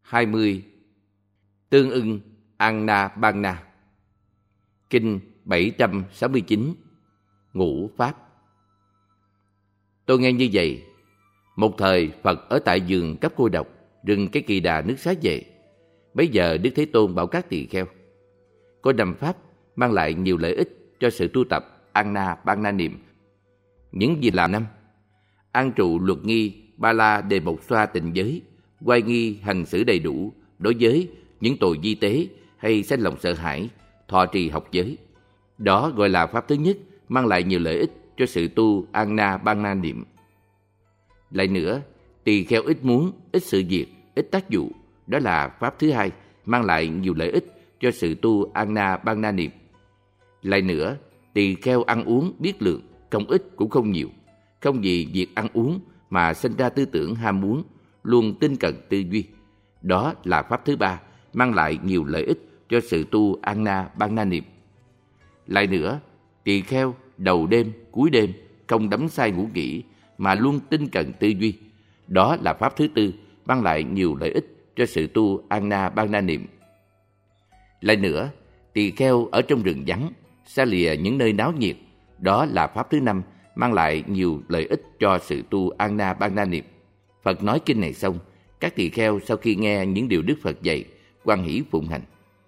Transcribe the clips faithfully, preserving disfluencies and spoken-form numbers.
hai mươi. Tương ưng Anapanna. Kinh bảy trăm sáu mươi chín. Ngũ Pháp. Tôi nghe như vậy. Một thời Phật ở tại vườn cấp cô độc, rừng cái Kỳ Đà nước Xá Vệ. Bấy giờ Đức Thế Tôn bảo các tỳ kheo: có năm pháp mang lại nhiều lợi ích cho sự tu tập Anapanna niệm. Những gì là năm? An trụ luật nghi ba la đề một xoa tịnh giới, oai nghi hành xử đầy đủ đối với những tội vi tế hay sanh lòng sợ hãi, thọ trì học giới. Đó gọi là pháp thứ nhất, mang lại nhiều lợi ích cho sự tu Anapanna niệm. Lại nữa, tỳ kheo ít muốn, ít sự việc, ít tác vụ, đó là pháp thứ hai, mang lại nhiều lợi ích cho sự tu Anapanna niệm. Lại nữa, tỳ kheo ăn uống biết lượng, không ít cũng không nhiều, không vì việc ăn uống mà sinh ra tư tưởng ham muốn, luôn tinh cận tư duy. Đó là pháp thứ ba, mang lại nhiều lợi ích cho sự tu Anapanna niệm. Lại nữa, tỳ kheo đầu đêm, cuối đêm không đắm say ngủ nghỉ mà luôn tinh cận tư duy. Đó là pháp thứ tư, mang lại nhiều lợi ích cho sự tu Anapanna niệm. Lại nữa, tỳ kheo ở trong rừng vắng, xa lìa những nơi náo nhiệt. Đó là pháp thứ năm, mang lại nhiều lợi ích cho sự tu Anapanna niệm. Phật nói kinh này xong, các tỳ kheo sau khi nghe những điều Đức Phật dạy, hoan hỷ phụng hành.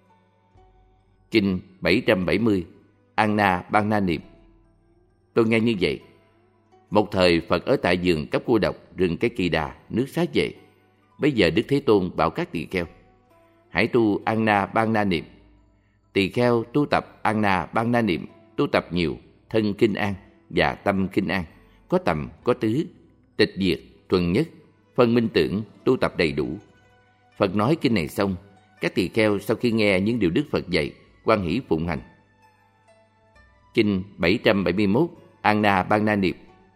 Kinh bảy trăm bảy mươi. Anapanna niệm. Tôi nghe như vậy. Một thời Phật ở tại vườn cấp cô độc, rừng cái Kỳ Đà, nước Xá Vệ. Bây giờ Đức Thế Tôn bảo các tỳ kheo: hãy tu Anapanna niệm. Tỳ kheo tu tập Anapanna niệm, tu tập nhiều, thân kinh an và tâm kinh an, có tầm, có tứ, tịch diệt, thuần nhất, phân minh tưởng, tu tập đầy đủ. Phật nói kinh này xong, các tỳ kheo sau khi nghe những điều Đức Phật dạy, hoan hỷ phụng hành. Kinh bảy trăm bảy mươi mốt. Anapanna niệm.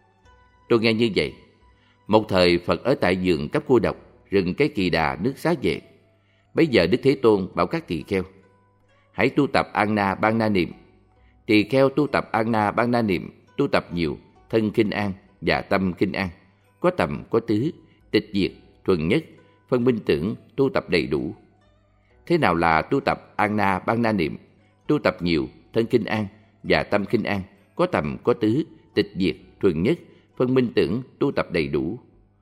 Tôi nghe như vậy. Một thời Phật ở tại vườn cấp cô độc, rừng cái Kỳ Đà nước Xá Vệ. Bấy giờ Đức Thế Tôn bảo các tỳ kheo: hãy tu tập Anapanna niệm. Tỳ kheo tu tập Anapanna niệm, tu tập nhiều, thân kinh an và tâm kinh an, có tầm, có tứ, tịch diệt, thuần nhất, phân minh tưởng, tu tập đầy đủ. Thế nào là tu tập Anapanna niệm? Tu tập nhiều, thân kinh an và tâm kinh an, có tầm, có tứ, tịch diệt, thuần nhất, phân minh tưởng, tu tập đầy đủ.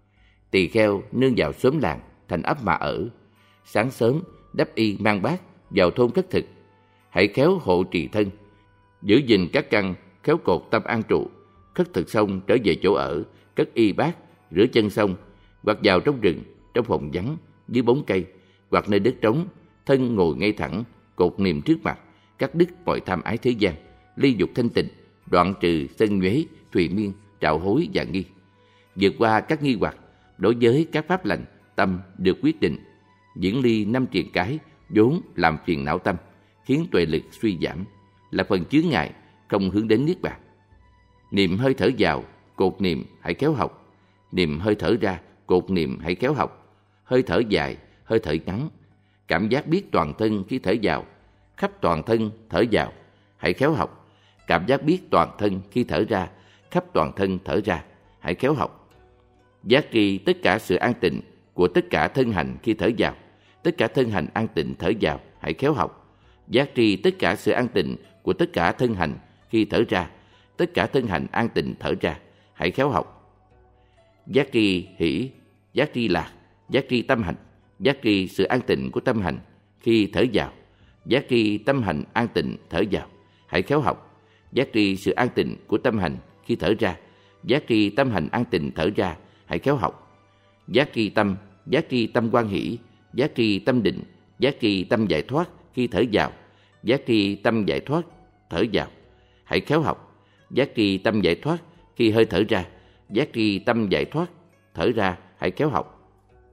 Tỳ kheo nương vào xóm làng, thành ấp mà ở. Sáng sớm đắp y mang bát vào thôn cất thực. Hãy khéo hộ trì thân, giữ gìn các căn, khéo cột tâm an trụ. Khất thực xong trở về chỗ ở, cất y bát, rửa chân xong, hoặc vào trong rừng, trong phòng vắng, dưới bóng cây, hoặc nơi đất trống, thân ngồi ngay thẳng, cột niệm trước mặt, cắt đứt mọi tham ái thế gian, ly dục thanh tịnh, đoạn trừ sân nhuế, thùy miên, trạo hối và nghi. Vượt qua các nghi hoặc, đối với các pháp lành, tâm được quyết định, diễn ly năm triền cái vốn làm phiền não tâm, khiến tuệ lực suy giảm, là phần chướng ngại, không hướng đến niết bàn. Niệm hơi thở vào, cột niệm hãy khéo học. Niệm hơi thở ra, cột niệm hãy khéo học. Hơi thở dài, hơi thở ngắn, cảm giác biết toàn thân khi thở vào, khắp toàn thân thở vào, hãy khéo học. Cảm giác biết toàn thân khi thở ra, khắp toàn thân thở ra, hãy khéo học. Giác tri tất cả sự an tịnh của tất cả thân hành khi thở vào, tất cả thân hành an tịnh thở vào, hãy khéo học. Giác tri tất cả sự an tịnh của tất cả thân hành khi thở ra, tất cả thân hành an tịnh thở ra, hãy khéo học. Giác tri hỷ, giác tri lạc, giác tri tâm hành, giác tri sự an tịnh của tâm hành khi thở vào, giác tri tâm hành an tịnh thở vào, hãy khéo học. Giác tri sự an tịnh của tâm hành khi thở ra, giác tri tâm hành an tịnh thở ra, hãy khéo học. Giác tri tâm, giác tri tâm hoan hỷ, giác tri tâm định, giác tri tâm giải thoát khi thở vào, giác tri tâm giải thoát thở vào, hãy khéo học. Giác tri tâm giải thoát khi hơi thở ra, giác tri tâm giải thoát thở ra, hãy khéo học.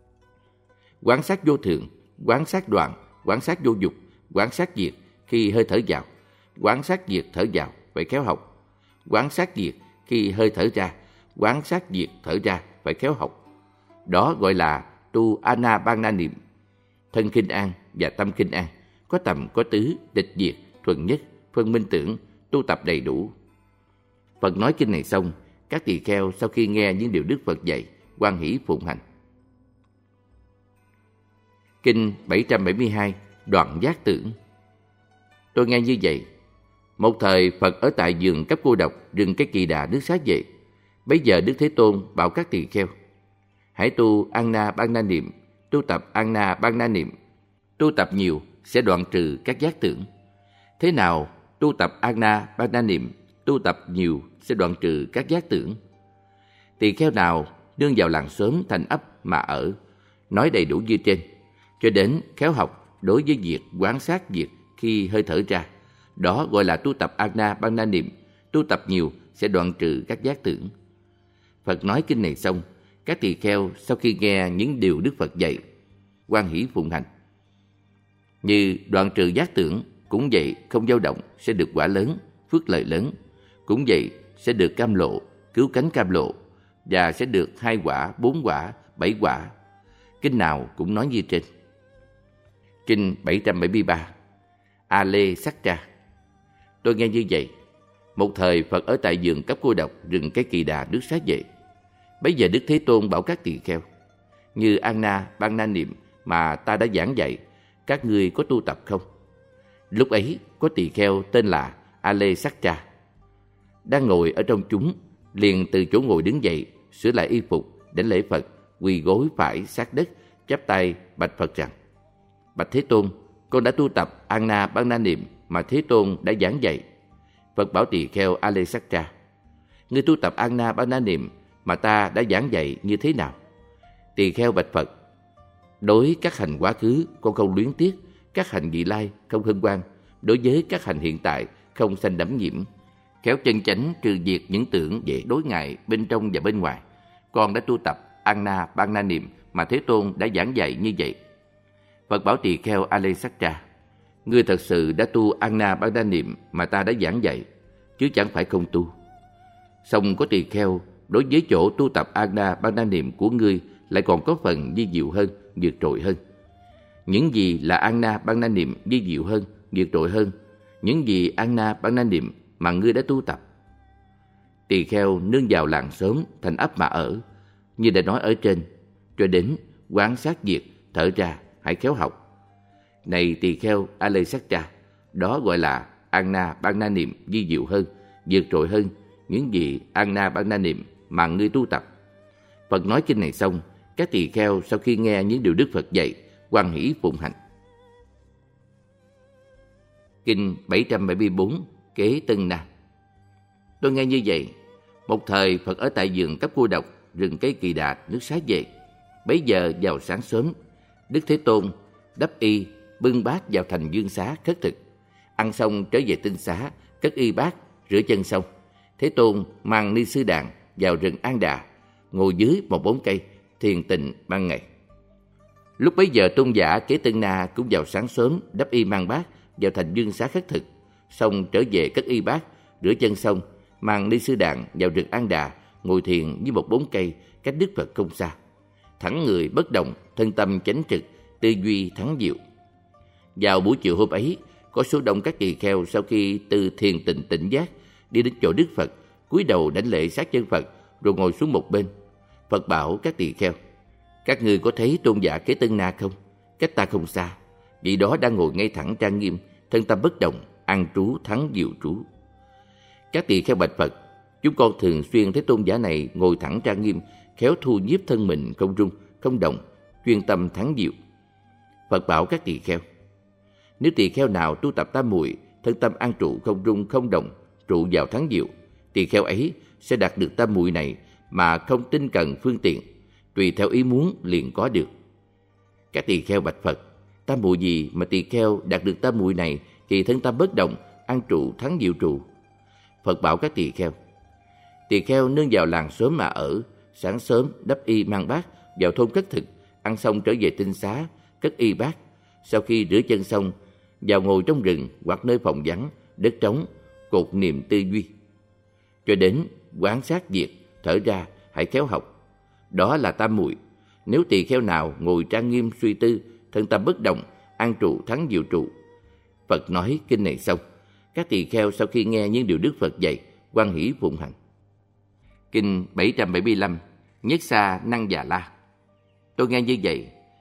Quán sát vô thường, quán sát đoạn, quán sát vô dục, quán sát diệt khi hơi thở vào, quán sát diệt thở vào, phải khéo học. Quán sát diệt khi hơi thở ra, quán sát diệt thở ra, phải khéo học. Đó gọi là tu Anapanna niệm. Thân kinh an và tâm kinh an, có tầm, có tứ, tịch diệt, thuần nhất, phân minh tưởng, tu tập đầy đủ. Phật nói kinh này xong, các tỳ kheo sau khi nghe những điều Đức Phật dạy, hoan hỷ phụng hành. Kinh bảy trăm bảy mươi hai, Đoạn Giác Tưởng. Tôi nghe như vậy. Một thời Phật ở tại vườn Cấp Cô Độc, rừng Cây Kỳ Đà, nước Xá Vệ. Bấy giờ Đức Thế Tôn bảo các tỳ kheo: hãy tu Anapanna niệm, tu tập Anapanna niệm. Tu tập nhiều sẽ đoạn trừ các giác tưởng. Thế nào tu tập Anapanna niệm, tu tập nhiều sẽ đoạn trừ các giác tưởng? Tỳ kheo nào nương vào làng xóm thành ấp mà ở, nói đầy đủ như trên, cho đến khéo học đối với việc quan sát việc khi hơi thở ra, đó gọi là tu tập Anapanna niệm. Tu tập nhiều sẽ đoạn trừ các giác tưởng. Phật nói kinh này xong, các tỳ kheo sau khi nghe những điều Đức Phật dạy, hoan hỷ phụng hành. Như đoạn trừ giác tưởng, cũng vậy, không dao động sẽ được quả lớn, phước lợi lớn. Cũng vậy sẽ được cam lộ, cứu cánh cam lộ, và sẽ được hai quả, bốn quả, bảy quả. Kinh nào cũng nói như trên. Kinh bảy trăm bảy mươi ba, A Lê Sắc Tra. Tôi nghe như vậy. Một thời Phật ở tại vườn Cấp Cô Độc, rừng Cái Kỳ Đà, nước Xá Vệ. Bấy giờ Đức Thế Tôn bảo các tỳ kheo: như Anapanna niệm mà ta đã giảng dạy, các ngươi có tu tập không? Lúc ấy có tỳ kheo tên là A Lê Sắc Tra đang ngồi ở trong chúng, liền từ chỗ ngồi đứng dậy, sửa lại y phục, đến lễ Phật, quỳ gối phải sát đất, chắp tay bạch Phật rằng: bạch Thế Tôn, con đã tu tập Anapanna niệm mà Thế Tôn đã giảng dạy. Phật bảo tỳ kheo A Lê Sắc Tra: ngươi tu tập Anapanna niệm mà ta đã giảng dạy như thế nào? Tỳ kheo bạch Phật: đối các hành quá khứ con không luyến tiếc, các hành vị lai không hân hoan, đối với các hành hiện tại không sanh đắm nhiễm, khéo chân chánh trừ diệt những tưởng về đối ngại bên trong và bên ngoài. Con đã tu tập Anapanna niệm mà Thế Tôn đã giảng dạy như vậy. Phật bảo tỳ kheo A Lê Sắc Tra: ngươi thật sự đã tu Anapanna niệm mà ta đã giảng dạy, chứ chẳng phải không tu. Song có tỳ kheo đối với chỗ tu tập Anapanna niệm của ngươi lại còn có phần vi diệu hơn, vượt trội hơn. Những gì là Anapanna niệm vi diệu hơn, vượt trội hơn? Những gì Anapanna niệm mà ngươi đã tu tập? Tỳ kheo nương vào làng xóm thành ấp mà ở, như đã nói ở trên, cho đến quán sát việc thở ra, hãy khéo học. Này tỳ kheo A Lê Sắc Tra, đó gọi là Anapanna niệm vi diệu hơn, vượt trội hơn những gì Anapanna niệm mà ngươi tu tập. Phật nói kinh này xong, các tỳ kheo sau khi nghe những điều Đức Phật dạy, hoan hỷ phụng hành. Kinh bảy trăm bảy mươi bốn, Kế Tân Na. Tôi nghe như vậy. Một thời Phật ở tại vườn Cấp Cô Độc, rừng Cây Kỳ Đà, nước Xá Vệ. Bấy giờ vào sáng sớm, Đức Thế Tôn đắp y, bưng bát vào thành Dương Xá khất thực. Ăn xong trở về tinh xá, cất y bát, rửa chân xong, Thế Tôn mang Ni Sư Đàn vào rừng An Đà, ngồi dưới một bóng cây, thiền tịnh ban ngày. Lúc bấy giờ tôn giả Kế Tân Na cũng vào sáng sớm, đắp y mang bát vào thành Dương Xá khất thực, xong trở về cất y bát, rửa chân xong, mang Ni Sư Đàn vào rừng An Đà, ngồi thiền dưới một bóng cây cách Đức Phật không xa. Thẳng người bất động, thân tâm chánh trực, tư duy thắng diệu. Vào buổi chiều hôm ấy, có số đông các tỳ kheo sau khi từ thiền tịnh tỉnh giác đi đến chỗ Đức Phật, cúi đầu đảnh lễ sát chân Phật, rồi ngồi xuống một bên. Phật bảo các tỳ kheo: các ngươi có thấy tôn giả Kế Tân Na không? Cách ta không xa, vị đó đang ngồi ngay thẳng trang nghiêm, thân tâm bất động, an trú thắng diệu trú. Các tỳ kheo bạch Phật: chúng con thường xuyên thấy tôn giả này ngồi thẳng trang nghiêm, khéo thu nhiếp thân mình không rung, không động, chuyên tâm thắng diệu. Phật bảo các tỳ kheo: nếu tỳ kheo nào tu tập tam muội, thân tâm an trụ không rung không động, trụ vào thắng diệu, tỳ kheo ấy sẽ đạt được tam muội này mà không tinh cần phương tiện, tùy theo ý muốn liền có được. Các tỳ kheo bạch Phật: tam muội gì mà tỳ kheo đạt được tam muội này thì thân tâm bất động, an trụ thắng diệu trụ? Phật bảo các tỳ kheo: tỳ kheo nương vào làng xóm mà ở, sáng sớm đắp y mang bát vào thôn cất thực, ăn xong trở về tinh xá cất y bát, sau khi rửa chân xong vào ngồi trong rừng hoặc nơi phòng vắng, đất trống, cột niệm tư duy, cho đến quán sát việc thở ra, hãy khéo học. Đó là tam muội. Nếu tỳ kheo nào ngồi trang nghiêm suy tư, thân tâm bất động, an trụ thắng diệu trụ. Phật nói kinh này xong, các tỳ kheo sau khi nghe những điều Đức Phật dạy, hoan hỷ phụng hành. Kinh bảy trăm bảy mươi lăm, Nhất Xa Năng Già La. Tôi nghe như vậy.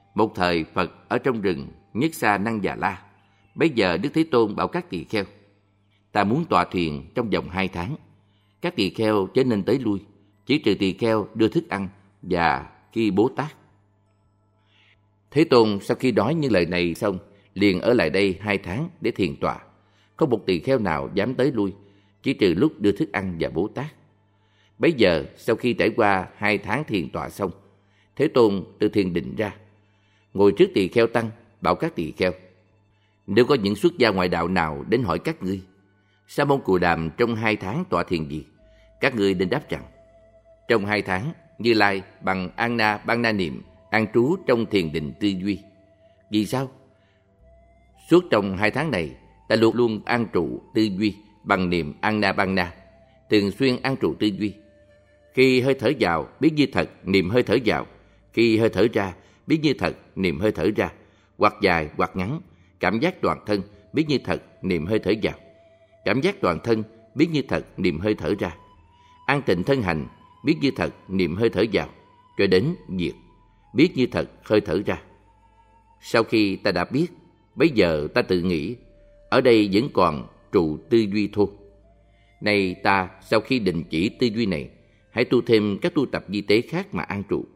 Một thời Phật ở trong rừng Nhất Xà Năng Già La. Bây giờ Đức Thế Tôn bảo các tỳ kheo: ta muốn tọa thiền trong vòng hai tháng. Các tỳ kheo chớ nên tới lui, chỉ trừ tỳ kheo đưa thức ăn và khi Bố Tát. Thế Tôn sau khi nói những lời này xong, liền ở lại đây hai tháng để thiền tọa. Không một tỳ kheo nào dám tới lui, chỉ trừ lúc đưa thức ăn và Bố Tát. Bấy giờ sau khi trải qua hai tháng thiền tọa xong, Thế Tôn từ thiền định ra, ngồi trước tỳ kheo tăng, bảo các tỳ kheo: nếu có những xuất gia ngoại đạo nào đến hỏi các ngươi, Sa môn Cù Đàm trong hai tháng tọa thiền gì, các ngươi nên đáp rằng: trong hai tháng Như Lai bằng An Na Ban Na Niệm an trú trong thiền định tư duy. Vì sao? Suốt trong hai tháng này, ta luôn luôn an trụ tư duy bằng niệm An Na Ban Na, thường xuyên an trụ tư duy. Khi hơi thở vào, biết như thật, niệm hơi thở vào. Khi hơi thở ra, biết như thật, niệm hơi thở ra. Hoặc dài hoặc ngắn, cảm giác toàn thân, biết như thật, niệm hơi thở vào. Cảm giác toàn thân, biết như thật, niệm hơi thở ra. An tịnh thân hành, biết như thật, niệm hơi thở vào, cho đến diệt, biết như thật, hơi thở ra. Sau khi ta đã biết, bây giờ ta tự nghĩ, ở đây vẫn còn trụ tư duy thôi. Này ta, sau khi đình chỉ tư duy này, hãy tu thêm các tu tập di tế khác mà an trụ.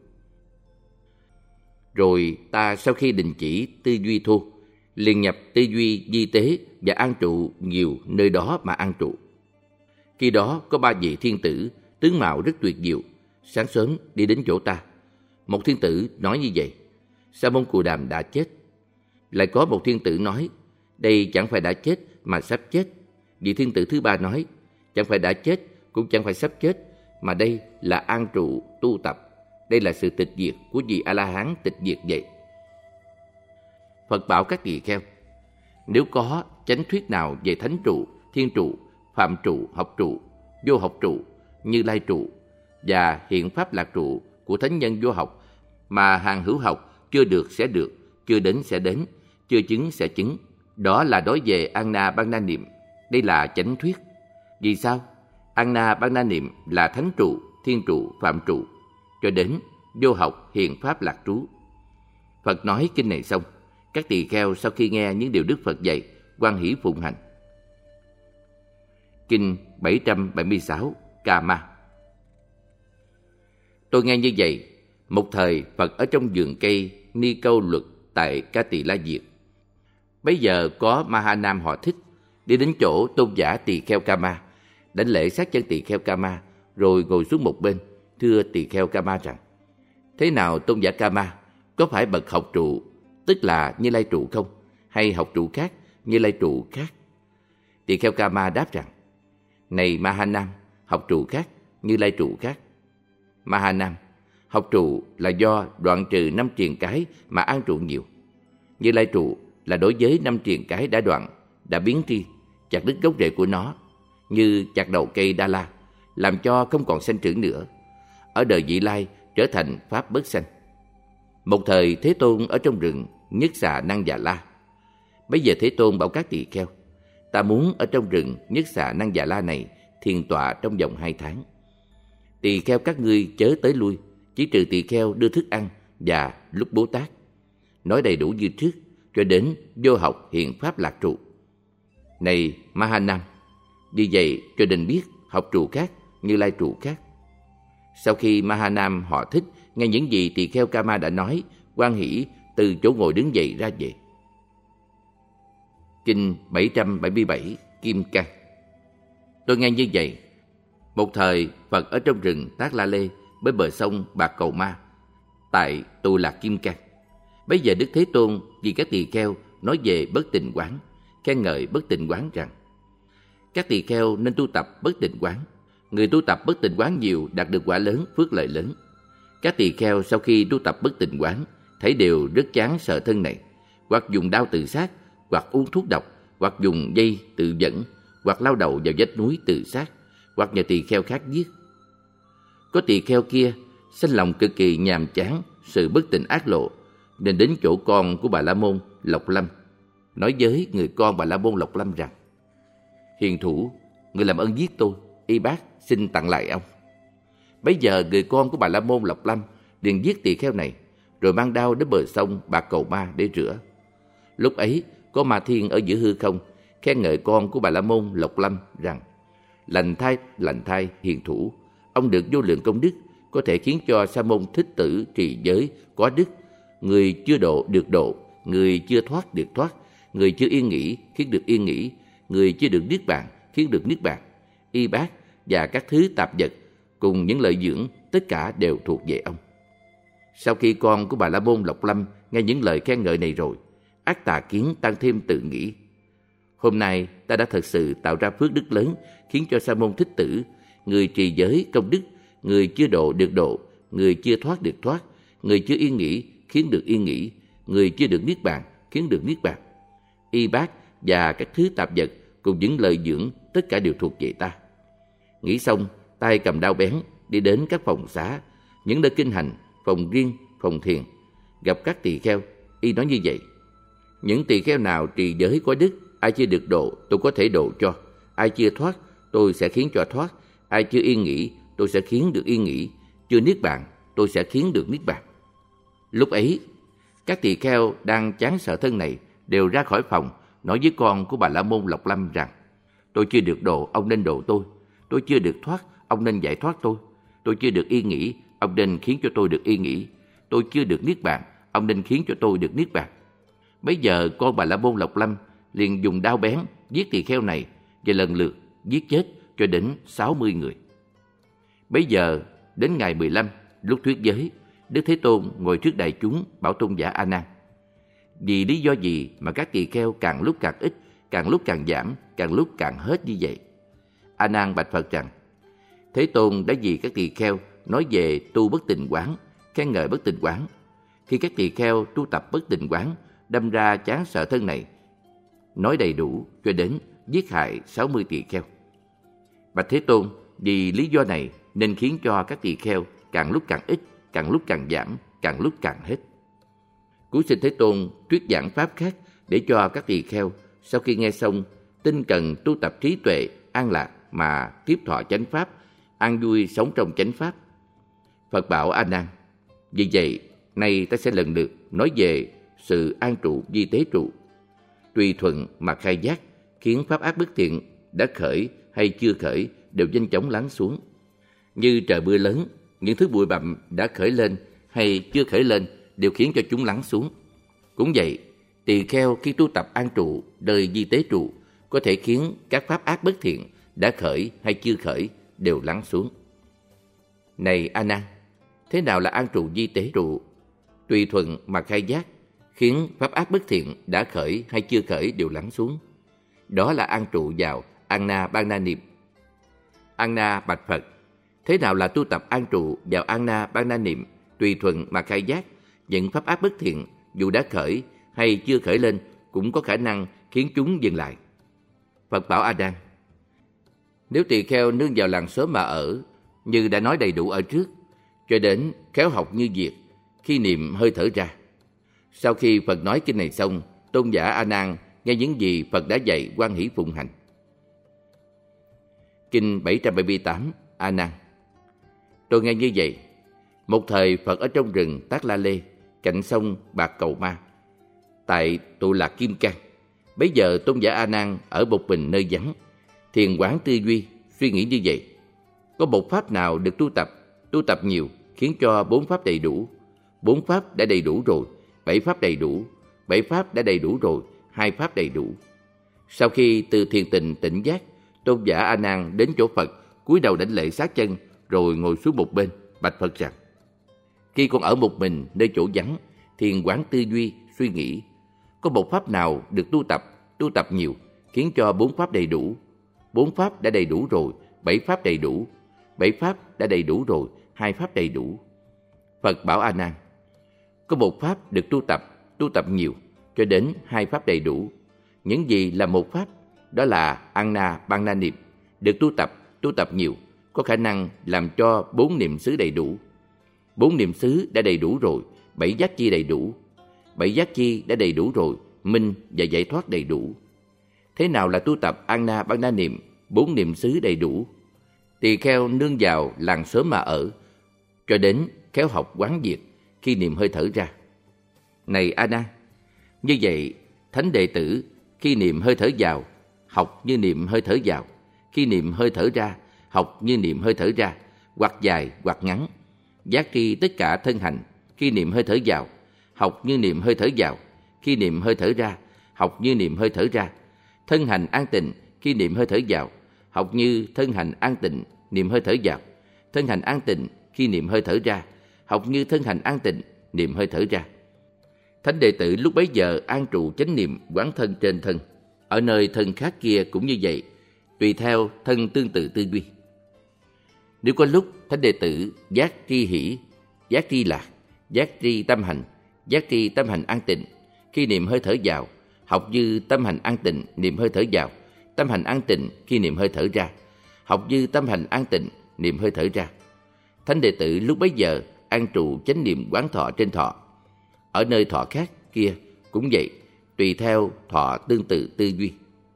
Rồi ta sau khi đình chỉ tư duy thôi, liền nhập tư duy di tế và an trụ nhiều nơi đó mà an trụ. Khi đó có ba vị thiên tử, tướng mạo rất tuyệt diệu, sáng sớm đi đến chỗ ta. Một thiên tử nói như vậy: Sa môn Cù Đàm đã chết. Lại có một thiên tử nói: đây chẳng phải đã chết mà sắp chết. Vị thiên tử thứ ba nói: chẳng phải đã chết, cũng chẳng phải sắp chết, mà đây là an trụ tu tập. Đây là sự tịch diệt của vị A-la-hán tịch diệt vậy. Phật bảo các tỳ kheo: nếu có chánh thuyết nào về thánh trụ, thiên trụ, phạm trụ, học trụ, vô học trụ, Như Lai trụ và hiện pháp lạc trụ của thánh nhân vô học mà hàng hữu học chưa được sẽ được, chưa đến sẽ đến, chưa chứng sẽ chứng, đó là nói về An Na Ban Na Niệm. Đây là chánh thuyết. Vì sao? An Na Ban Na Niệm là thánh trụ, thiên trụ, phạm trụ, cho đến vô học hiện pháp lạc trú. Phật nói kinh này xong, các tỳ kheo sau khi nghe những điều Đức Phật dạy, hoan hỷ phụng hành. Kinh bảy trăm bảy mươi sáu Ca Ma. Tôi nghe như vậy, một thời Phật ở trong vườn cây Ni Câu Luật tại Ca Tỳ La Diệt. Bấy giờ có Ma Ha Nam họ Thích đi đến chỗ tôn giả tỳ kheo Ca Ma, đảnh lễ sát chân tỳ kheo Ca Ma, rồi ngồi xuống một bên, thưa tỳ kheo Ca Ma rằng: thế nào tôn giả Ca Ma, có phải bậc học trụ, tức là Như Lai trụ không, hay học trụ khác, Như Lai trụ khác? Tỳ kheo Ca Ma đáp rằng: này Ma Ha Nam, học trụ khác, Như Lai trụ khác. Ma Ha Nam, học trụ là do đoạn trừ năm triền cái mà an trụ nhiều. Như Lai trụ là đối với năm triền cái đã đoạn, đã biến tri, chặt đứt gốc rễ của nó, như chặt đầu cây Đa La, làm cho không còn sanh trưởng nữa. Ở đời vị lai trở thành pháp bất sanh. Một thời Thế Tôn ở trong rừng Nhất Xà Năng Già La. Bây giờ Thế Tôn bảo các tỳ kheo: ta muốn ở trong rừng Nhất Xà Năng Già La này thiền tọa trong vòng hai tháng. Tỳ kheo các ngươi chớ tới lui, chỉ trừ tỳ kheo đưa thức ăn và lúc Bố Tát. Nói đầy đủ như trước, cho đến vô học hiện pháp lạc trụ. Này Ma Ha Nam, vì vậy cho nên biết học trụ khác, Như Lai trụ khác. Sau khi Ma Ha Nam họ Thích nghe những gì tỳ kheo Ca Ma đã nói, hoan hỷ từ chỗ ngồi đứng dậy ra về. Kinh bảy trăm bảy mươi bảy Kim Cang. Tôi nghe như vậy, một thời Phật ở trong rừng Tát La Lê bên bờ sông Bạc Cầu Ma tại Tù Lạc Kim Cang. Bây giờ Đức Thế Tôn vì các tỳ kheo nói về bất tịnh quán, khen ngợi bất tịnh quán rằng: các tỳ kheo nên tu tập bất tịnh quán. Người tu tập bất tịnh quán nhiều đạt được quả lớn, phước lợi lớn. Các tỳ kheo sau khi tu tập bất tịnh quán thấy đều rất chán sợ thân này, hoặc dùng đao tự sát, hoặc uống thuốc độc, hoặc dùng dây tự dẫn, hoặc lao đầu vào vách núi tự sát, hoặc nhờ tỳ kheo khác giết. Có tỳ kheo kia sanh lòng cực kỳ nhàm chán sự bất tịnh ác lộ, nên đến chỗ con của Bà La Môn Lộc Lâm, nói với người con Bà La Môn Lộc Lâm rằng: hiền thủ, người làm ơn giết tôi, y bác xin tặng lại ông. Bấy giờ người con của Bà La Môn Lộc Lâm liền giết tỳ kheo này, rồi mang đao đến bờ sông Bạc Cầu Ma để rửa. Lúc ấy, có ma thiên ở giữa hư không khen ngợi con của Bà La Môn Lộc Lâm rằng: lành thai, lành thai, hiền thủ, ông được vô lượng công đức, có thể khiến cho Sa môn Thích Tử trì giới có đức. Người chưa độ được độ, người chưa thoát được thoát, người chưa yên nghỉ khiến được yên nghỉ, người chưa được niết bàn khiến được niết bàn. Y bát và các thứ tạp vật cùng những lợi dưỡng, tất cả đều thuộc về ông. Sau khi con của Bà La Môn Lộc Lâm nghe những lời khen ngợi này rồi, ác tà kiến tăng thêm tự nghĩ: hôm nay ta đã thật sự tạo ra phước đức lớn, khiến cho Sa môn Thích Tử, người trì giới công đức, người chưa độ được độ, người chưa thoát được thoát, người chưa yên nghỉ khiến được yên nghỉ, người chưa được niết bàn khiến được niết bàn. Y bát và các thứ tạp vật cùng những lợi dưỡng, tất cả đều thuộc về ta. Nghĩ xong, tay cầm đao bén đi đến các phòng xá, những nơi kinh hành, phòng riêng, phòng thiền. Gặp các tỳ kheo, y nói như vậy: những tỳ kheo nào trì giới có đức, ai chưa được độ, tôi có thể độ cho. Ai chưa thoát, tôi sẽ khiến cho thoát. Ai chưa yên nghỉ, tôi sẽ khiến được yên nghỉ. Chưa niết bàn, tôi sẽ khiến được niết bàn. Lúc ấy, các tỳ kheo đang chán sợ thân này đều ra khỏi phòng, nói với con của Bà La Môn Lộc Lâm rằng: tôi chưa được độ, ông nên độ tôi. Tôi chưa được thoát, ông nên giải thoát tôi. Tôi chưa được yên nghỉ, ông nên khiến cho tôi được yên nghỉ. Tôi chưa được niết bàn, ông nên khiến cho tôi được niết bàn. Bây giờ con Bà La Môn Lộc Lâm liền dùng đao bén giết tỳ kheo này, và lần lượt giết chết cho đến sáu mươi người. Bây giờ đến ngày mười lăm, lúc thuyết giới, Đức Thế Tôn ngồi trước đại chúng bảo tôn giả A Nan: vì lý do gì mà các tỳ kheo càng lúc càng ít, càng lúc càng giảm, càng lúc càng hết như vậy? A Nan bạch Phật rằng: Thế Tôn đã vì các tỳ kheo nói về tu bất tịnh quán, khen ngợi bất tịnh quán. Khi các tỳ kheo tu tập bất tịnh quán, đâm ra chán sợ thân này, nói đầy đủ cho đến giết hại sáu mươi tỳ kheo. Bạch Thế Tôn, vì lý do này nên khiến cho các tỳ kheo càng lúc càng ít, càng lúc càng giảm, càng lúc càng hết. Cúi xin Thế Tôn thuyết giảng pháp khác để cho các tỳ kheo sau khi nghe xong tinh cần tu tập trí tuệ an lạc mà tiếp thọ chánh pháp, an vui sống trong chánh pháp. Phật bảo A Nan: vì vậy nay ta sẽ lần lượt nói về sự an trụ vi tế trụ, tùy thuận mà khai giác, khiến pháp ác bất thiện đã khởi hay chưa khởi đều nhanh chóng lắng xuống. Như trời mưa lớn, những thứ bụi bặm đã khởi lên hay chưa khởi lên đều khiến cho chúng lắng xuống. Cũng vậy, tỳ kheo khi tu tập an trụ đời vi tế trụ có thể khiến các pháp ác bất thiện đã khởi hay chưa khởi đều lắng xuống. Này A Nan, thế nào là an trụ vi tế trụ, tùy thuận mà khai giác, khiến pháp ác bất thiện đã khởi hay chưa khởi đều lắng xuống? Đó là an trụ vào Anna Bana Niệm. Anna bạch Phật: thế nào là tu tập an trụ vào Anna Bana Niệm, tùy thuận mà khai giác, những pháp ác bất thiện dù đã khởi hay chưa khởi lên cũng có khả năng khiến chúng dừng lại? Phật bảo A Nan: nếu tỳ kheo nương vào làng xóm mà ở, như đã nói đầy đủ ở trước, cho đến khéo học như việc, khi niệm hơi thở ra. Sau khi Phật nói kinh này xong, tôn giả A Nan nghe những gì Phật đã dạy hoan hỷ phụng hành. Kinh bảy trăm bảy mươi tám. A Nan: tôi nghe như vậy. Một thời Phật ở trong rừng Tát La Lê, cạnh sông Bạc Cầu Ma, tại tụ lạc Kim Cang. Bấy giờ tôn giả A Nan ở một mình nơi vắng, thiền quán tư duy, suy nghĩ như vậy: có một pháp nào được tu tập, tu tập nhiều khiến cho bốn pháp đầy đủ. Bốn pháp đã đầy đủ rồi, bảy pháp đầy đủ. Bảy pháp đã đầy đủ rồi, hai pháp đầy đủ. Sau khi từ thiền tịnh tỉnh giác, tôn giả A Nan đến chỗ Phật, cúi đầu đảnh lễ sát chân, rồi ngồi xuống một bên, bạch Phật rằng: khi con ở một mình nơi chỗ vắng, thiền quán tư duy, suy nghĩ, có một pháp nào được tu tập, tu tập nhiều khiến cho bốn pháp đầy đủ. Bốn pháp đã đầy đủ rồi, bảy pháp đầy đủ. Bảy pháp đã đầy đủ rồi, hai pháp đầy đủ. Phật bảo A Nan: có một pháp được tu tập, tu tập nhiều cho đến hai pháp đầy đủ. Những gì là một pháp? Đó là Anna Bana Niệm, được tu tập, tu tập nhiều, có khả năng làm cho bốn niệm xứ đầy đủ. Bốn niệm xứ đã đầy đủ rồi, bảy giác chi đầy đủ. Bảy giác chi đã đầy đủ rồi, minh và giải thoát đầy đủ. Thế nào là tu tập Anna Bana Niệm, bốn niệm xứ đầy đủ? Tỳ kheo nương vào làng xóm mà ở, cho đến khéo học quán diệt, khi niệm hơi thở ra. Này A Nan, như vậy thánh đệ tử khi niệm hơi thở vào, học như niệm hơi thở vào; khi niệm hơi thở ra, học như niệm hơi thở ra, hoặc dài hoặc ngắn. Giác tri tất cả thân hành khi niệm hơi thở vào, học như niệm hơi thở vào; khi niệm hơi thở ra, học như niệm hơi thở ra. Thân hành an tịnh khi niệm hơi thở vào, học như thân hành an tịnh niệm hơi thở vào; thân hành an tịnh khi niệm hơi thở ra, học như thân hành an tịnh niệm hơi thở ra. Thánh đệ tử lúc bấy giờ an trụ chánh niệm quán thân trên thân, ở nơi thân khác kia cũng như vậy, tùy theo thân tương tự tư duy. Nếu có lúc thánh đệ tử giác tri hỷ, giác tri lạc, giác tri tâm hành, giác tri tâm hành an tịnh khi niệm hơi thở vào, học như tâm hành an tịnh niệm hơi thở vào; tâm hành an tịnh khi niệm hơi thở ra, học như tâm hành an tịnh niệm hơi thở ra. Thánh đệ tử lúc bấy giờ an trụ chánh niệm quán thọ trên thọ, ở nơi thọ khác kia cũng vậy, tùy theo thọ tương tự tư duy.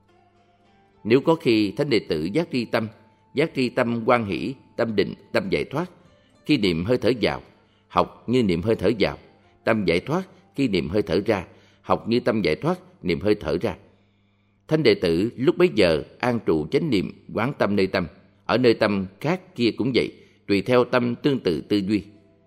Nếu có khi thánh đệ tử giác tri tâm, giác tri tâm hoan hỷ, tâm định, tâm giải thoát khi niệm hơi thở vào, học như niệm hơi thở vào; tâm giải thoát khi niệm hơi thở ra, học như tâm giải thoát niệm hơi thở ra. Thánh đệ tử lúc bấy giờ an trụ chánh niệm quán tâm nơi tâm, ở nơi tâm khác kia cũng vậy, tùy theo tâm tương tự tư duy.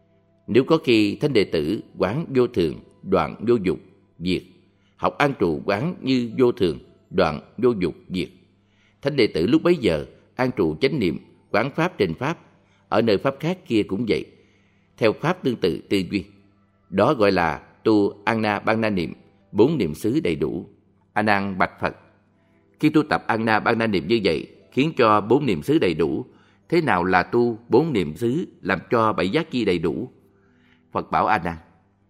Nếu có khi thánh đệ tử quán vô thường, đoạn vô dục, diệt, học an trụ quán như vô thường, đoạn vô dục, diệt. Thánh đệ tử lúc bấy giờ an trụ chánh niệm quán pháp trên pháp, ở nơi pháp khác kia cũng vậy, theo pháp tương tự tư duy. Đó gọi là tu Anna-ban-na niệm, bốn niệm xứ đầy đủ. A Nan bạch Phật: khi tu tập Anna-ban-na niệm như vậy khiến cho bốn niệm xứ đầy đủ, thế nào là tu bốn niệm xứ làm cho bảy giác chi đầy đủ? Phật bảo A Nan: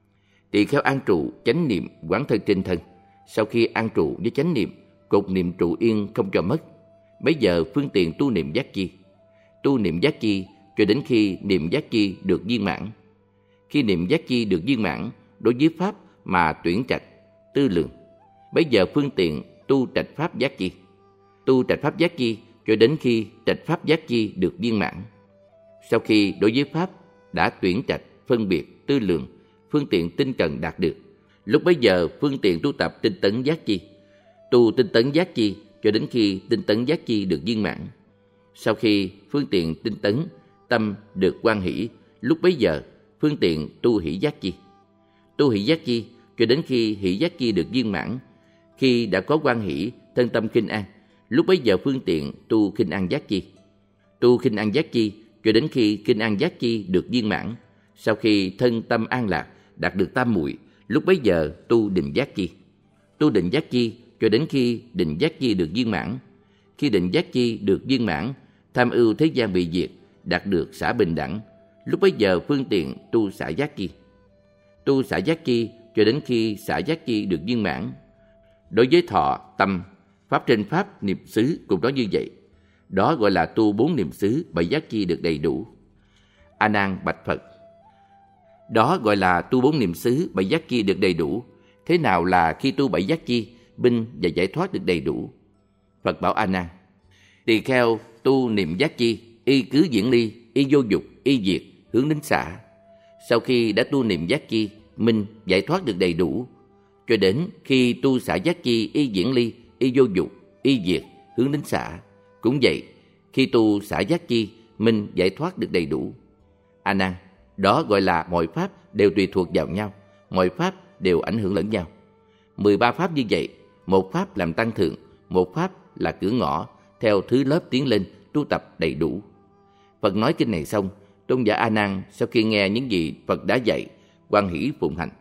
tỳ kheo an trụ chánh niệm quán thân trên thân, sau khi an trụ với chánh niệm, cột niệm trụ yên không cho mất. Bấy giờ phương tiện tu niệm giác chi, tu niệm giác chi cho đến khi niệm giác chi được viên mãn. Khi niệm giác chi được viên mãn đối với pháp mà tuyển trạch, tư lường, bấy giờ phương tiện tu trạch pháp giác chi, tu trạch pháp giác chi cho đến khi trạch pháp giác chi được viên mãn. Sau khi đối với pháp đã tuyển trạch, phân biệt, tư lường, phương tiện tinh cần đạt được, lúc bấy giờ phương tiện tu tập tinh tấn giác chi, tu tinh tấn giác chi cho đến khi tinh tấn giác chi được viên mãn. Sau khi phương tiện tinh tấn, tâm được hoan hỷ, lúc bấy giờ phương tiện tu hỷ giác chi, tu hỷ giác chi cho đến khi hỷ giác chi được viên mãn. Khi đã có hoan hỷ, thân tâm khinh an, lúc bấy giờ phương tiện tu khinh an giác chi, tu khinh an giác chi cho đến khi khinh an giác chi được viên mãn. Sau khi thân tâm an lạc, đạt được tam muội, lúc bấy giờ tu định giác chi, tu định giác chi cho đến khi định giác chi được viên mãn. Khi định giác chi được viên mãn, tham ưu thế gian bị diệt, đạt được xả bình đẳng, lúc bấy giờ phương tiện tu xả giác chi, tu xả giác chi cho đến khi xả giác chi được viên mãn. Đối với thọ, tâm, pháp trên pháp, niệm xứ cũng đó như vậy. Đó gọi là tu bốn niệm xứ, bảy giác chi được đầy đủ. A Nan bạch Phật: đó gọi là tu bốn niệm xứ, bảy giác chi được đầy đủ. Thế nào là khi tu bảy giác chi, binh và giải thoát được đầy đủ? Phật bảo A Nan: tỳ kheo tu niệm giác chi, y cứ diễn ly, y vô dục, y diệt, hướng đến xả. Sau khi đã tu niệm giác chi, minh, giải thoát được đầy đủ, cho đến khi tu xả giác chi, y diễn ly, y vô dục, y diệt, hướng đến xả, cũng vậy, khi tu xả giác chi, minh, giải thoát được đầy đủ. A Nan, đó gọi là mọi pháp đều tùy thuộc vào nhau, mọi pháp đều ảnh hưởng lẫn nhau. mười ba pháp như vậy, một pháp làm tăng thượng, một pháp là cửa ngõ, theo thứ lớp tiến lên, tu tập đầy đủ. Phật nói kinh này xong, tôn giả A Nan sau khi nghe những gì Phật đã dạy, hoan hỷ phụng hành.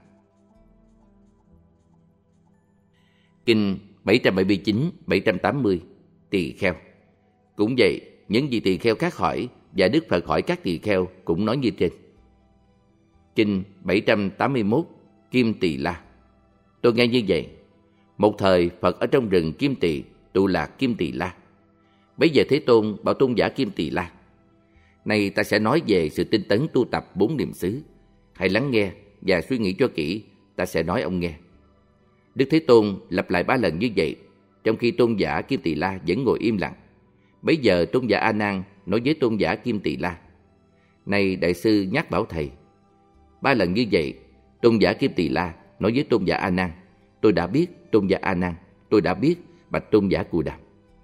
Kinh bảy trăm bảy mươi chín, bảy trăm tám mươi, tỳ kheo. Cũng vậy, những gì tỳ kheo khác hỏi và Đức Phật hỏi các tỳ kheo cũng nói như trên. Kinh bảy trăm tám mươi mốt, Kim Tỳ La. Tôi nghe như vậy, một thời Phật ở trong rừng Kim Tỳ tụ lạc Kim Tỳ La. Bấy giờ Thế Tôn bảo tôn giả Kim Tỳ La: này ta sẽ nói về sự tinh tấn tu tập bốn niệm xứ. Hãy lắng nghe và suy nghĩ cho kỹ, ta sẽ nói ông nghe. Đức Thế Tôn lặp lại ba lần như vậy, trong khi tôn giả Kim Tỳ La vẫn ngồi im lặng. Bấy giờ tôn giả A Nan nói với tôn giả Kim Tỳ La: này đại sư nhắc bảo thầy, Ba lần như vậy, tôn giả Kim Tỳ La nói với tôn giả A Nan: tôi đã biết, tôn giả A Nan, tôi đã biết, bạch tôn giả Cù Đàm.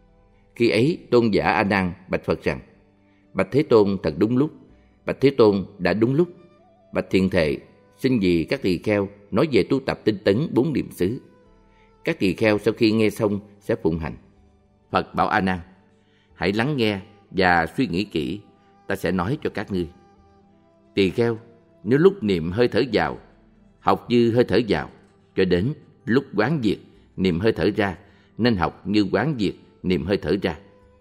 Khi ấy, tôn giả A Nan bạch Phật rằng: bạch Thế Tôn, thật đúng lúc. Bạch Thế Tôn, đã đúng lúc. Bạch Thiện Thệ, xin vì các tỳ kheo nói về tu tập tinh tấn bốn niệm xứ. Các tỳ kheo sau khi nghe xong sẽ phụng hành. Phật bảo A Nan: hãy lắng nghe và suy nghĩ kỹ, ta sẽ nói cho các ngươi. Tỳ kheo, nếu lúc niệm hơi thở vào, học như hơi thở vào, cho đến lúc quán diệt niệm hơi thở ra, nên học như quán diệt niệm hơi thở ra.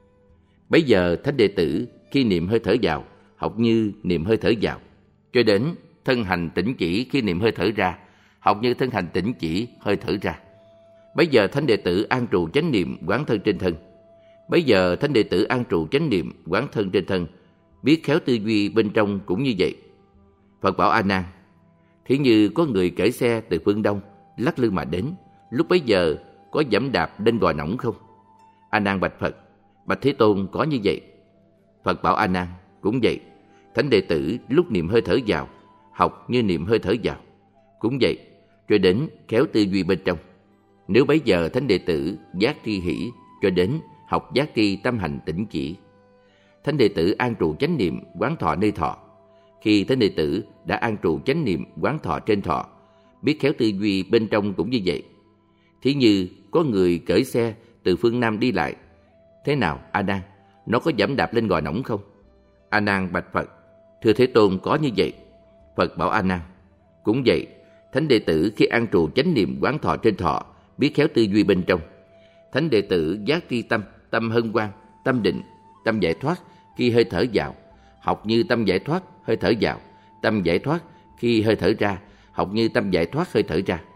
Bấy giờ thánh đệ tử khi niệm hơi thở vào, học như niệm hơi thở vào, cho đến thân hành tĩnh chỉ khi niệm hơi thở ra, học như thân hành tĩnh chỉ hơi thở ra. Bấy giờ thánh đệ tử an trụ chánh niệm quán thân trên thân. Bấy giờ thánh đệ tử an trụ chánh niệm quán thân trên thân, biết khéo tư duy bên trong cũng như vậy. Phật bảo A Nan: thí như có người cởi xe từ phương đông lắc lư mà đến, lúc bấy giờ có giẫm đạp lên gò nỏng không? A Nan bạch Phật: bạch Thế Tôn, có như vậy. Phật bảo A Nan: cũng vậy, thánh đệ tử lúc niệm hơi thở vào, học như niệm hơi thở vào, cũng vậy, cho đến khéo tư duy bên trong. Nếu bấy giờ thánh đệ tử giác tri hỷ, cho đến học giác tri tâm hành tĩnh chỉ. Thánh đệ tử an trụ chánh niệm quán thọ nơi thọ. Khi thánh đệ tử đã an trụ chánh niệm quán thọ trên thọ, biết khéo tư duy bên trong cũng như vậy. Thí như có người cởi xe từ phương Nam đi lại, thế nào A Nan, nó có giẫm đạp lên gò nỏng không? A Nan bạch Phật: thưa Thế Tôn, có như vậy. Phật bảo A Nan: cũng vậy, thánh đệ tử khi an trụ chánh niệm quán thọ trên thọ, biết khéo tư duy bên trong. Thánh đệ tử giác tri tâm, tâm hân hoan, tâm định, tâm giải thoát khi hơi thở vào, học như tâm giải thoát hơi thở vào, tâm giải thoát khi hơi thở ra, học như tâm giải thoát hơi thở ra.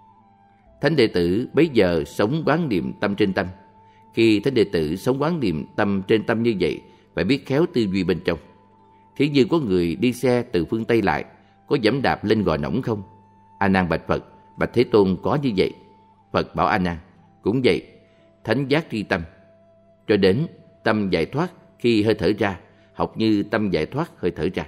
Thánh đệ tử bấy giờ sống quán niệm tâm trên tâm. Khi thánh đệ tử sống quán niệm tâm trên tâm như vậy, phải biết khéo tư duy bên trong. Thí như có người đi xe từ phương Tây lại, có giẫm đạp lên gò nỏng không? A Nan bạch Phật: bạch Thế Tôn, có như vậy. Phật bảo A Nan: cũng vậy, thánh giác tri tâm, cho đến tâm giải thoát khi hơi thở ra, học như tâm giải thoát hơi thở ra.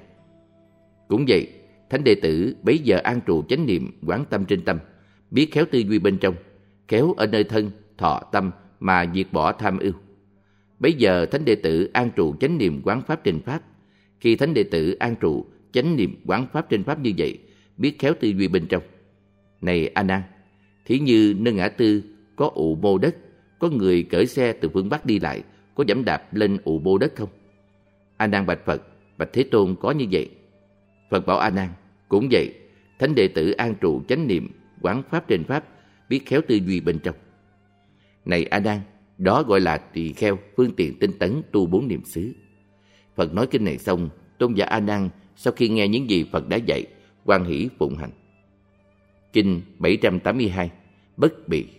Cũng vậy, thánh đệ tử bấy giờ an trụ chánh niệm quán tâm trên tâm, biết khéo tư duy bên trong, khéo ở nơi thân, thọ, tâm mà diệt bỏ tham ưu. Bấy giờ thánh đệ tử an trụ chánh niệm quán pháp trên pháp. Khi thánh đệ tử an trụ chánh niệm quán pháp trên pháp như vậy, biết khéo tư duy bên trong. Này A Nan, thí như nơi ngã tư có ụ mô đất, có người cởi xe từ phương Bắc đi lại, có giẫm đạp lên ụ mô đất không? A Nan bạch Phật: bạch Thế Tôn, có như vậy. Phật bảo A Nan: cũng vậy, thánh đệ tử an trụ chánh niệm quán pháp trên pháp, biết khéo tư duy bên trong. Này A Nan, đó gọi là tỳ kheo phương tiện tinh tấn tu bốn niệm xứ. Phật nói kinh này xong, tôn giả A Nan sau khi nghe những gì Phật đã dạy, hoan hỷ phụng hành. Kinh bảy trăm tám mươi hai, Bất Bị.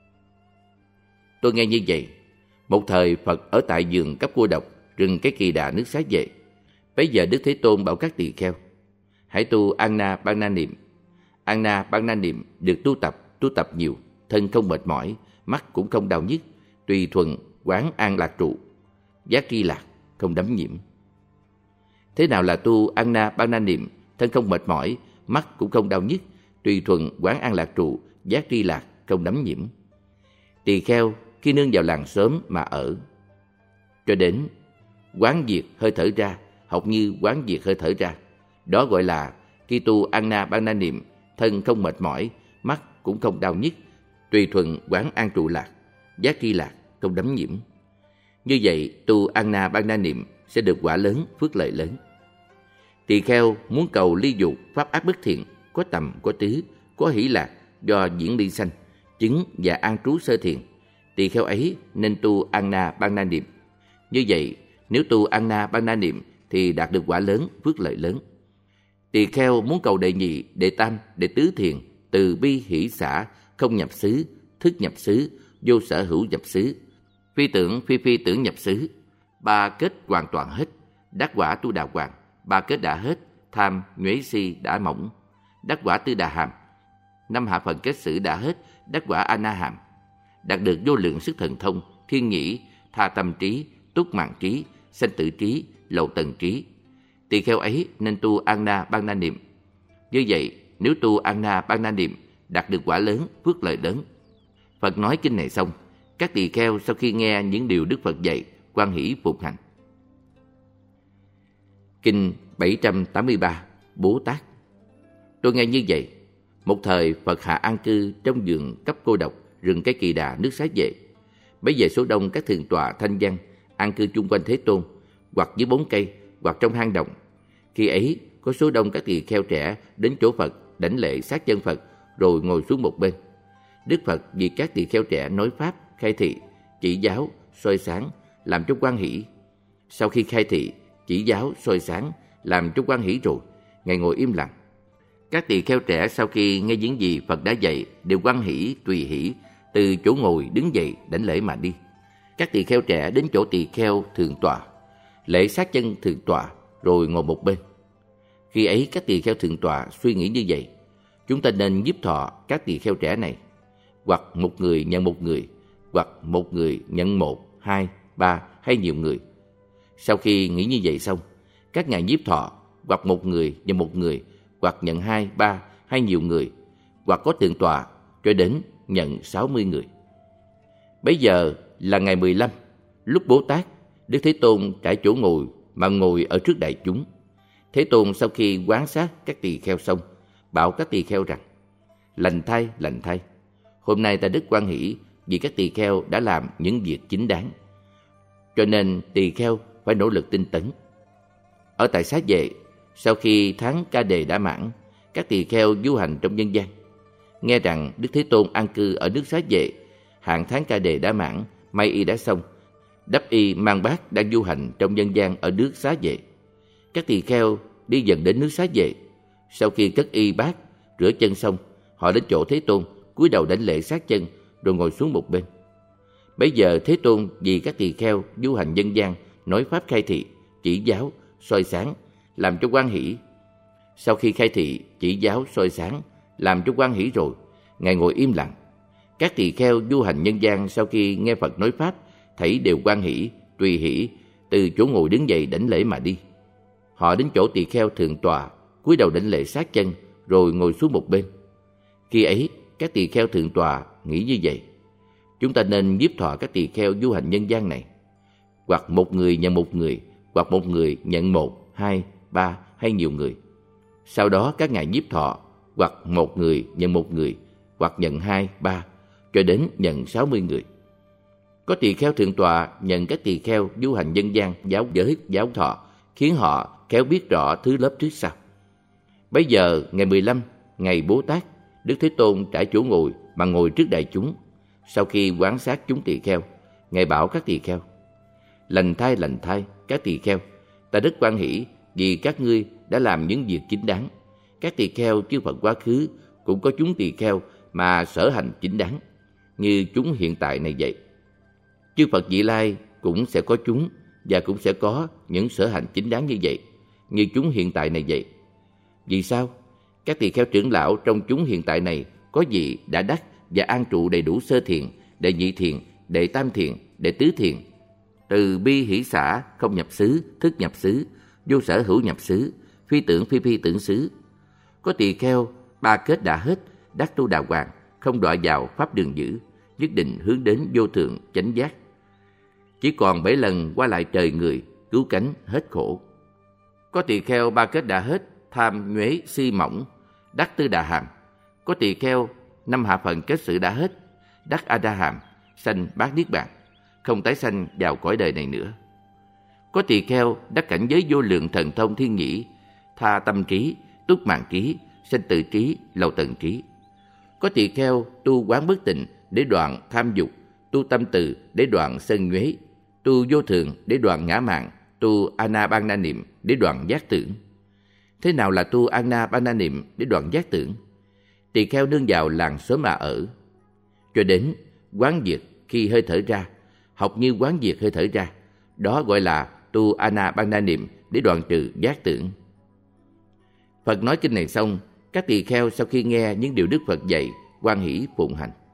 Tôi nghe như vậy. Một thời Phật ở tại vườn Cấp Cô Độc, rừng cái Kỳ Đà nước Xá Vệ. Bấy giờ Đức Thế Tôn bảo các tỳ kheo: hãy tu An Na Ban Na Niệm. An Na Ban Na Niệm được tu tập, tu tập nhiều, thân không mệt mỏi, mắt cũng không đau nhức, tùy thuận quán an lạc trụ, giác tri lạc, không đắm nhiễm. Thế nào là tu An Na Ban Na Niệm, thân không mệt mỏi, mắt cũng không đau nhức, tùy thuận quán an lạc trụ, giác tri lạc, không đắm nhiễm? Tỳ kheo khi nương vào làng xóm mà ở, cho đến quán diệt hơi thở ra, học như quán diệt hơi thở ra. Đó gọi là khi tu An Na Ban Na Niệm, thân không mệt mỏi, mắt cũng không đau nhức, tùy thuận quán an trụ lạc, giác tri lạc, không đắm nhiễm. Như vậy tu An Na Ban Na Niệm sẽ được quả lớn, phước lợi lớn. Tỳ kheo muốn cầu ly dục pháp ác bất thiện, có tầm, có tứ, có hỷ lạc do diễn ly sanh, chứng và an trú sơ thiện. Tỳ kheo ấy nên tu An Na Ban Na Niệm. Như vậy, nếu tu An Na Ban Na Niệm thì đạt được quả lớn, phước lợi lớn. Tỳ kheo muốn cầu đệ nhị, đệ tam, đệ tứ thiền, từ bi hỷ xả, không nhập xứ, thức nhập xứ, vô sở hữu nhập xứ, phi tưởng phi phi tưởng nhập xứ. Ba kết hoàn toàn hết, đắc quả tu đà hoàng. Ba kết đã hết, tham nhuế si đã mỏng, đắc quả tư đà hàm. Năm hạ phần kết sử đã hết, đắc quả a na hàm. Đạt được vô lượng sức thần thông, thiên nhĩ, tha tâm trí, túc mạng trí, sanh tử trí, lậu tần trí. Tỳ kheo ấy nên tu An Na Ban Na Niệm. Như vậy, nếu tu An Na Ban Na Niệm đạt được quả lớn, phước lợi lớn. Phật nói kinh này xong, các tỳ kheo sau khi nghe những điều Đức Phật dạy, hoan hỷ phụng hành. Kinh bảy trăm tám mươi ba, Bố Tát. Tôi nghe như vậy, một thời Phật hạ an cư trong vườn cấp cô độc, rừng cây Kỳ Đà, nước Xá Vệ. Bấy giờ số đông các thượng tọa thanh văn an cư chung quanh Thế Tôn, hoặc dưới bóng cây, hoặc trong hang động. Khi ấy, có số đông các tỳ kheo trẻ đến chỗ Phật, đảnh lễ sát chân Phật, rồi ngồi xuống một bên. Đức Phật vì các tỳ kheo trẻ nói pháp, khai thị, chỉ giáo, soi sáng, làm cho hoan hỷ. Sau khi khai thị, chỉ giáo, soi sáng, làm cho hoan hỷ rồi, Ngài ngồi im lặng. Các tỳ kheo trẻ sau khi nghe những gì Phật đã dạy đều hoan hỷ, tùy hỷ, từ chỗ ngồi đứng dậy đảnh lễ mà đi. Các tỳ kheo trẻ đến chỗ tỳ kheo thượng tọa, lễ sát chân thượng tọa, rồi ngồi một bên. Khi ấy các tỳ kheo thượng tọa suy nghĩ như vậy: chúng ta nên nhiếp thọ các tỳ kheo trẻ này, hoặc một người nhận một người, hoặc một người nhận một, hai, ba hay nhiều người. Sau khi nghĩ như vậy xong, các ngài nhiếp thọ hoặc một người nhận một người, hoặc nhận hai, ba hay nhiều người, hoặc có thượng tọa cho đến nhận sáu mươi người. Bấy giờ là ngày mười lăm, lúc Bố Tát, Đức Thế Tôn trải chỗ ngồi mà ngồi ở trước đại chúng. Thế Tôn sau khi quan sát các tỳ kheo xong, bảo các tỳ kheo rằng: lành thay, lành thay, hôm nay ta rất hoan hỷ vì các tỳ kheo đã làm những việc chính đáng, cho nên tỳ kheo phải nỗ lực tinh tấn. Ở tại Xá Vệ, sau khi tháng Ca Đề đã mãn, các tỳ kheo du hành trong nhân gian. Nghe rằng Đức Thế Tôn an cư ở nước Xá Vệ, hạn tháng Ca Đề đã mãn, may y đã xong, đắp y mang bát đang du hành trong nhân gian ở nước Xá Vệ. Các tỳ kheo đi dần đến nước Xá Vệ. Sau khi cất y bát, rửa chân xong, họ đến chỗ Thế Tôn, cúi đầu đảnh lễ sát chân, rồi ngồi xuống một bên. Bấy giờ Thế Tôn vì các tỳ kheo du hành nhân gian, nói pháp khai thị, chỉ giáo, soi sáng, làm cho hoan hỷ. Sau khi khai thị, chỉ giáo, soi sáng, làm cho hoan hỷ rồi, Ngài ngồi im lặng. Các tỳ kheo du hành nhân gian sau khi nghe Phật nói pháp, thảy đều hoan hỷ, tùy hỷ, từ chỗ ngồi đứng dậy đảnh lễ mà đi. Họ đến chỗ tỳ kheo thượng tọa, cúi đầu đảnh lễ sát chân, rồi ngồi xuống một bên. Khi ấy, các tỳ kheo thượng tọa nghĩ như vậy: chúng ta nên nhiếp thọ các tỳ kheo du hành nhân gian này, hoặc một người nhận một người, hoặc một người nhận một, hai, ba hay nhiều người. Sau đó các ngài nhiếp thọ hoặc một người nhận một người, hoặc nhận hai, ba cho đến nhận sáu mươi người. Có tỳ kheo thượng tọa nhận các tỳ kheo du hành nhân gian giáo giới giáo thọ, khiến họ khéo biết rõ thứ lớp trước sau. Bấy giờ ngày mười lăm, ngày Bố Tát, Đức Thế Tôn trải chỗ ngồi mà ngồi trước đại chúng. Sau khi quan sát chúng tỳ kheo, Ngài bảo các tỳ kheo: lành thay, lành thay, các tỳ kheo, ta rất hoan hỷ vì các ngươi đã làm những việc chính đáng. Các tỳ kheo chư Phật quá khứ cũng có chúng tỳ kheo mà sở hành chính đáng, như chúng hiện tại này vậy. Chư Phật vị lai cũng sẽ có chúng, và cũng sẽ có những sở hành chính đáng như vậy, như chúng hiện tại này vậy. Vì sao? Các tỳ kheo trưởng lão trong chúng hiện tại này có vị đã đắc và an trụ đầy đủ sơ thiền, đệ nhị thiền, đệ tam thiền, đệ tứ thiền, từ bi hỷ xả, không nhập xứ, thức nhập xứ, vô sở hữu nhập xứ, phi tưởng phi phi tưởng xứ. Có tỳ kheo ba kết đã hết, đắc tu đà hoàng, không đọa vào pháp đường dữ, nhất định hướng đến vô thượng chánh giác. Chỉ còn bảy lần qua lại trời người, cứu cánh hết khổ. Có tỳ kheo ba kết đã hết, tham nhuế si mỏng, đắc tư đà hàm. Có tỳ kheo năm hạ phần kết sự đã hết, đắc a đa hàm, sanh bát niết bàn, không tái sanh vào cõi đời này nữa. Có tỳ kheo đắc cảnh giới vô lượng thần thông thiên nhĩ, tha tâm trí, túc mạng trí, sanh tự trí, lậu tận trí. Có tỳ kheo tu quán bất tịnh để đoạn tham dục, tu tâm từ để đoạn sân nhuế, tu vô thường để đoạn ngã mạn, tu Anapanna niệm để đoạn giác tưởng. Thế nào là tu Anapanna niệm để đoạn giác tưởng? Tỳ kheo nương vào làng xóm mà ở, cho đến quán diệt khi hơi thở ra, học như quán diệt hơi thở ra, đó gọi là tu Anapanna niệm để đoạn trừ giác tưởng. Phật nói kinh này xong, các tỳ kheo sau khi nghe những điều Đức Phật dạy, hoan hỷ phụng hành.